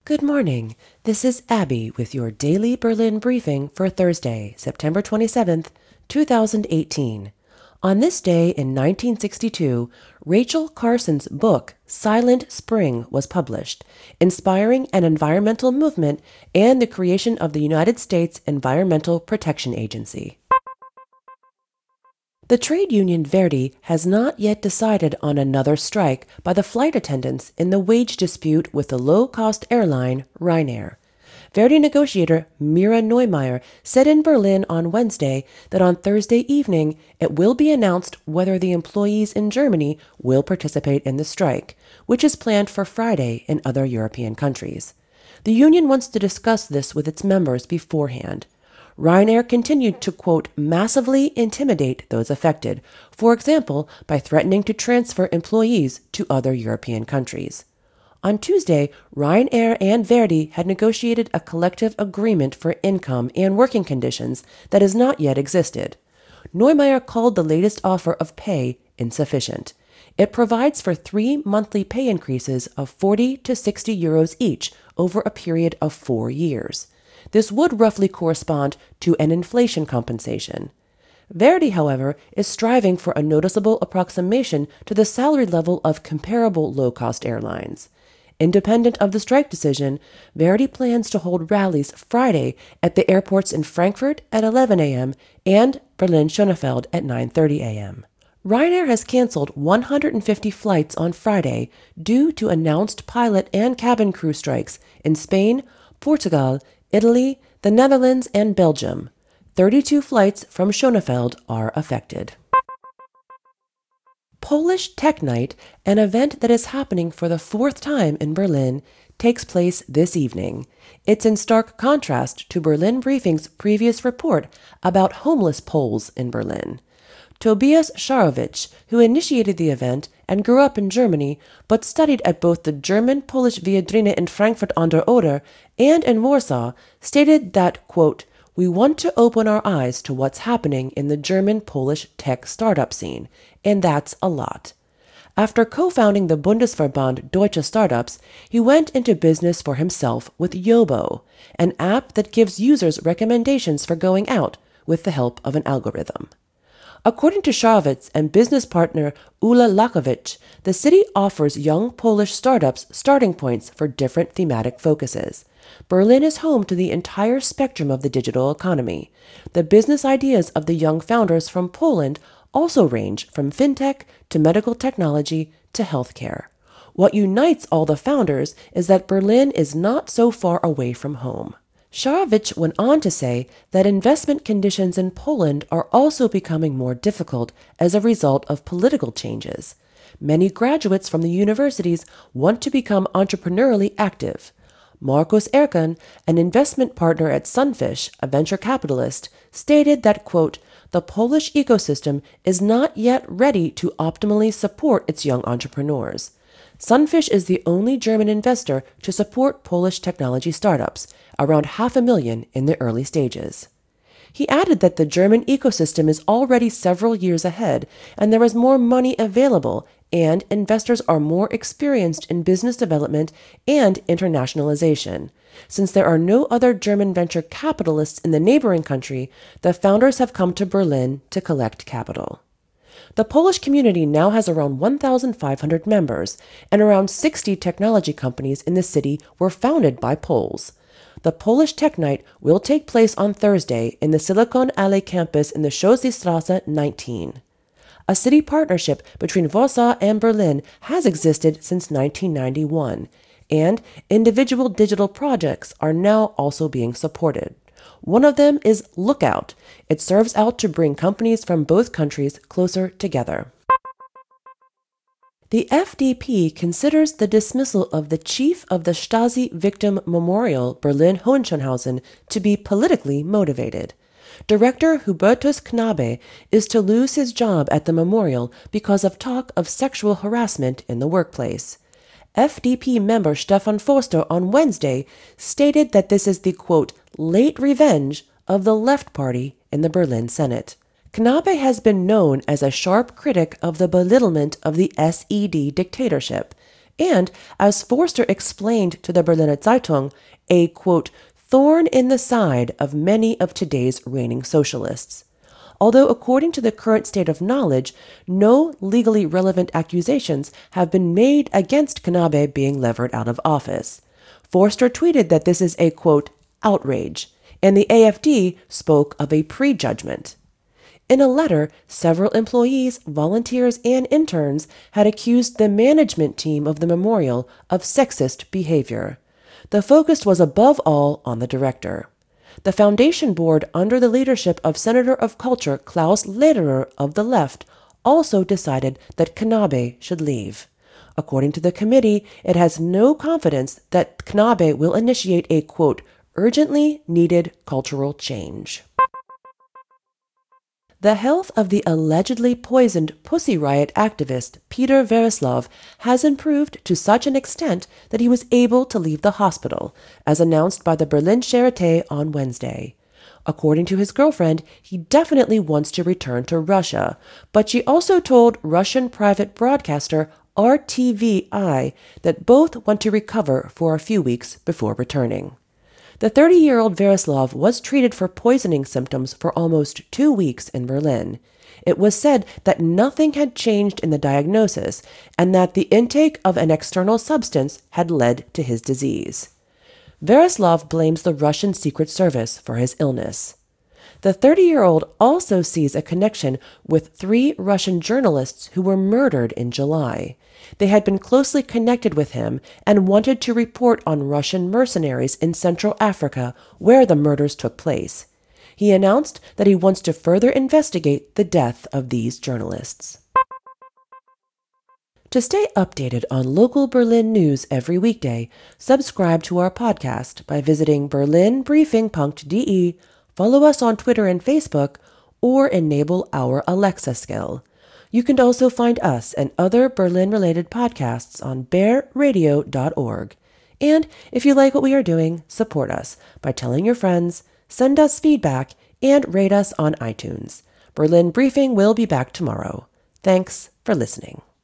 Good morning. This is Abby with your daily Berlin briefing for Thursday, September 27th, 2018. On this day in 1962, Rachel Carson's book, Silent Spring, was published, inspiring an environmental movement and the creation of the United States Environmental Protection Agency. The trade union Verdi has not yet decided on another strike by the flight attendants in the wage dispute with the low-cost airline Ryanair. Verdi negotiator Mira Neumeier said in Berlin on Wednesday that on Thursday evening it will be announced whether the employees in Germany will participate in the strike, which is planned for Friday in other European countries. The union wants to discuss this with its members beforehand. Ryanair continued to, quote, massively intimidate those affected, for example, by threatening to transfer employees to other European countries. On Tuesday, Ryanair and Verdi had negotiated a collective agreement for income and working conditions that has not yet existed. Neumeier called the latest offer of pay insufficient. It provides for 3 monthly pay increases of 40 to 60 euros each over a period of 4 years. This would roughly correspond to an inflation compensation. Verdi, however, is striving for a noticeable approximation to the salary level of comparable low-cost airlines. Independent of the strike decision, Verdi plans to hold rallies Friday at the airports in Frankfurt at 11 a.m. and Berlin-Schönefeld at 9:30 a.m. Ryanair has canceled 150 flights on Friday due to announced pilot and cabin crew strikes in Spain, Portugal, Italy, the Netherlands, and Belgium. 32 flights from Schönefeld are affected. Polish Tech Night, an event that is happening for the 4th time in Berlin, takes place this evening. It's in stark contrast to Berlin Briefing's previous report about homeless Poles in Berlin. Tobias Szarowicz, who initiated the event and grew up in Germany but studied at both the German-Polish Viadrina in Frankfurt an der Oder and in Warsaw, stated that, quote, we want to open our eyes to what's happening in the German-Polish tech startup scene, and that's a lot. After co-founding the Bundesverband Deutsche Startups, he went into business for himself with Yobo, an app that gives users recommendations for going out with the help of an algorithm. According to Szarowicz and business partner Ula Lakowicz, the city offers young Polish startups starting points for different thematic focuses. Berlin is home to the entire spectrum of the digital economy. The business ideas of the young founders from Poland also range from fintech to medical technology to healthcare. What unites all the founders is that Berlin is not so far away from home. Szarowicz went on to say that investment conditions in Poland are also becoming more difficult as a result of political changes. Many graduates from the universities want to become entrepreneurially active. Markus Erkan, an investment partner at Sunfish, a venture capitalist, stated that, quote, the Polish ecosystem is not yet ready to optimally support its young entrepreneurs. Sunfish is the only German investor to support Polish technology startups, around 500,000 in the early stages. He added that the German ecosystem is already several years ahead, and there is more money available, and investors are more experienced in business development and internationalization. Since there are no other German venture capitalists in the neighboring country, the founders have come to Berlin to collect capital. The Polish community now has around 1,500 members, and around 60 technology companies in the city were founded by Poles. The Polish Tech Night will take place on Thursday in the Silicon Alley campus in the Schossiestrasse 19. A city partnership between Warsaw and Berlin has existed since 1991, and individual digital projects are now also being supported. One of them is Lookout. It serves out to bring companies from both countries closer together. The FDP considers the dismissal of the chief of the Stasi Victim Memorial, Berlin-Hohenschönhausen, to be politically motivated. Director Hubertus Knabe is to lose his job at the memorial because of talk of sexual harassment in the workplace. FDP member Stefan Forster on Wednesday stated that this is the, quote, late revenge of the Left Party in the Berlin Senate. Knabe has been known as a sharp critic of the belittlement of the SED dictatorship. And, as Forster explained to the Berliner Zeitung, a, quote, thorn in the side of many of today's reigning socialists. Although according to the current state of knowledge, no legally relevant accusations have been made against Knabe being levered out of office. Forster tweeted that this is a, quote, outrage, and the AfD spoke of a prejudgment. In a letter, several employees, volunteers, and interns had accused the management team of the memorial of sexist behavior. The focus was above all on the director. The foundation board, under the leadership of Senator of Culture Klaus Lederer of the left, also decided that Knabe should leave. According to the committee, it has no confidence that Knabe will initiate a, quote, urgently needed cultural change. The health of the allegedly poisoned Pussy Riot activist Peter Vereslov has improved to such an extent that he was able to leave the hospital, as announced by the Berlin Charité on Wednesday. According to his girlfriend, he definitely wants to return to Russia, but she also told Russian private broadcaster RTVI that both want to recover for a few weeks before returning. The 30-year-old Vereslov was treated for poisoning symptoms for almost 2 weeks in Berlin. It was said that nothing had changed in the diagnosis and that the intake of an external substance had led to his disease. Vereslov blames the Russian Secret Service for his illness. The 30-year-old also sees a connection with 3 Russian journalists who were murdered in July. They had been closely connected with him and wanted to report on Russian mercenaries in Central Africa, where the murders took place. He announced that he wants to further investigate the death of these journalists. To stay updated on local Berlin news every weekday, subscribe to our podcast by visiting berlinbriefing.de, follow us on Twitter and Facebook, or enable our Alexa skill. You can also find us and other Berlin-related podcasts on bearradio.org. And if you like what we are doing, support us by telling your friends, send us feedback, and rate us on iTunes. Berlin Briefing will be back tomorrow. Thanks for listening.